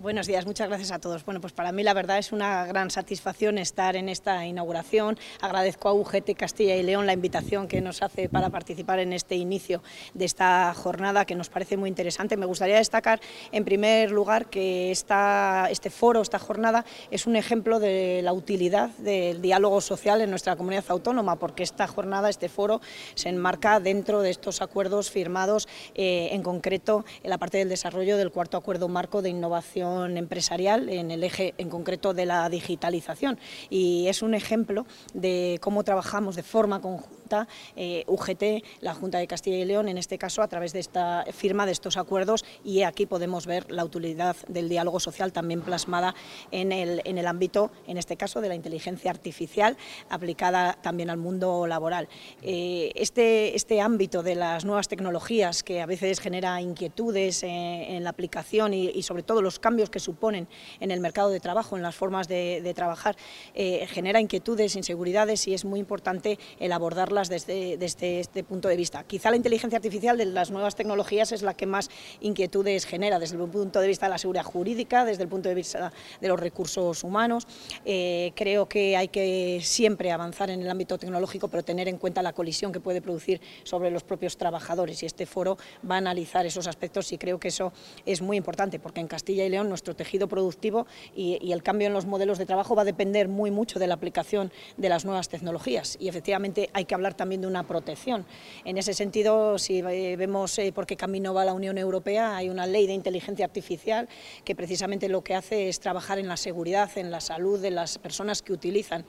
Buenos días, muchas gracias a todos. Bueno, pues para mí la verdad es una gran satisfacción estar en esta inauguración. Agradezco a UGT Castilla y León la invitación que nos hace para participar en este inicio de esta jornada, que nos parece muy interesante. Me gustaría destacar, en primer lugar, que este foro, esta jornada, es un ejemplo de la utilidad del diálogo social en nuestra comunidad autónoma, porque esta jornada, este foro, se enmarca dentro de estos acuerdos firmados, en concreto en la parte del desarrollo del cuarto acuerdo marco de innovación empresarial en el eje en concreto de la digitalización, y es un ejemplo de cómo trabajamos de forma conjunta UGT, la Junta de Castilla y León, en este caso a través de esta firma de estos acuerdos, y aquí podemos ver la utilidad del diálogo social también plasmada en el ámbito, en este caso, de la inteligencia artificial aplicada también al mundo laboral. Este ámbito de las nuevas tecnologías, que a veces genera inquietudes en la aplicación y sobre todo los cambios que suponen en el mercado de trabajo, en las formas de trabajar, genera inquietudes, inseguridades, y es muy importante el abordarlas desde este punto de vista. Quizá la inteligencia artificial de las nuevas tecnologías es la que más inquietudes genera desde el punto de vista de la seguridad jurídica, desde el punto de vista de los recursos humanos. Creo que hay que siempre avanzar en el ámbito tecnológico, pero tener en cuenta la colisión que puede producir sobre los propios trabajadores, y este foro va a analizar esos aspectos, y creo que eso es muy importante, porque en Castilla y León nuestro tejido productivo y el cambio en los modelos de trabajo va a depender mucho de la aplicación de las nuevas tecnologías, y efectivamente hay que hablar también de una protección. En ese sentido, si vemos por qué camino va la Unión Europea, hay una ley de inteligencia artificial que precisamente lo que hace es trabajar en la seguridad, en la salud de las personas que utilizan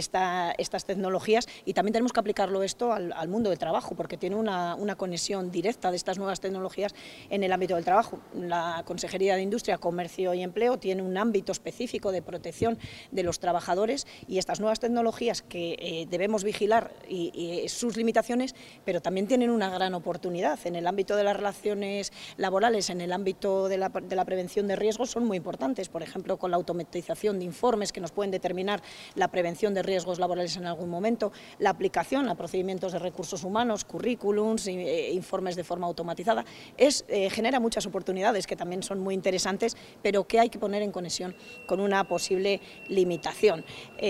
estas tecnologías, y también tenemos que aplicarlo esto al mundo del trabajo, porque tiene una conexión directa de estas nuevas tecnologías en el ámbito del trabajo. La Consejería de Industria, Comercio y Empleo tiene un ámbito específico de protección de los trabajadores, y estas nuevas tecnologías que debemos vigilar y sus limitaciones, pero también tienen una gran oportunidad en el ámbito de las relaciones laborales, en el ámbito de la prevención de riesgos, son muy importantes, por ejemplo, con la automatización de informes que nos pueden determinar la prevención de riesgos laborales en algún momento, la aplicación a procedimientos de recursos humanos, currículums, informes de forma automatizada, genera muchas oportunidades que también son muy interesantes, pero que hay que poner en conexión con una posible limitación.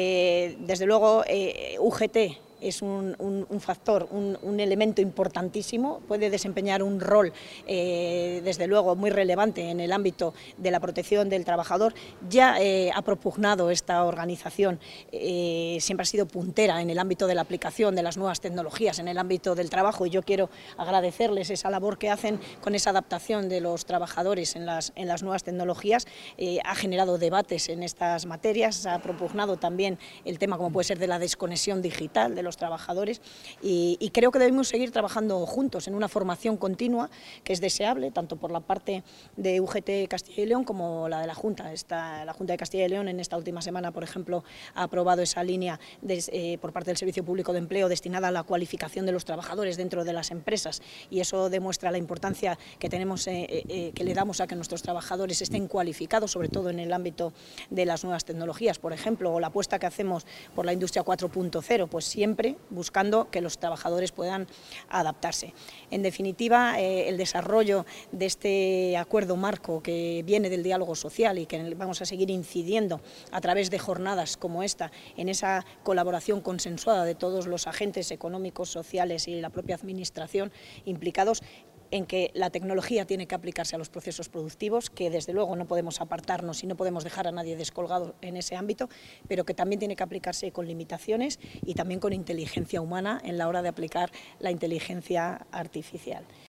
Desde luego, UGT es un factor, un elemento importantísimo, puede desempeñar un rol desde luego muy relevante en el ámbito de la protección del trabajador. Ya ha propugnado esta organización, siempre ha sido puntera en el ámbito de la aplicación de las nuevas tecnologías en el ámbito del trabajo, y yo quiero agradecerles esa labor que hacen con esa adaptación de los trabajadores en las nuevas tecnologías. Ha generado debates en estas materias, ha propugnado también el tema, como puede ser, de la desconexión digital de los trabajadores, y creo que debemos seguir trabajando juntos en una formación continua que es deseable tanto por la parte de UGT Castilla y León como la de la Junta. La Junta de Castilla y León en esta última semana, por ejemplo, ha aprobado esa línea por parte del Servicio Público de Empleo destinada a la cualificación de los trabajadores dentro de las empresas, y eso demuestra la importancia que tenemos, que le damos a que nuestros trabajadores estén cualificados, sobre todo en el ámbito de las nuevas tecnologías, por ejemplo, o la apuesta que hacemos por la industria 4.0, pues siempre buscando que los trabajadores puedan adaptarse. En definitiva, el desarrollo de este acuerdo marco que viene del diálogo social, y que vamos a seguir incidiendo a través de jornadas como esta en esa colaboración consensuada de todos los agentes económicos, sociales y la propia administración implicados, en que la tecnología tiene que aplicarse a los procesos productivos, que desde luego no podemos apartarnos y no podemos dejar a nadie descolgado en ese ámbito, pero que también tiene que aplicarse con limitaciones y también con inteligencia humana en la hora de aplicar la inteligencia artificial.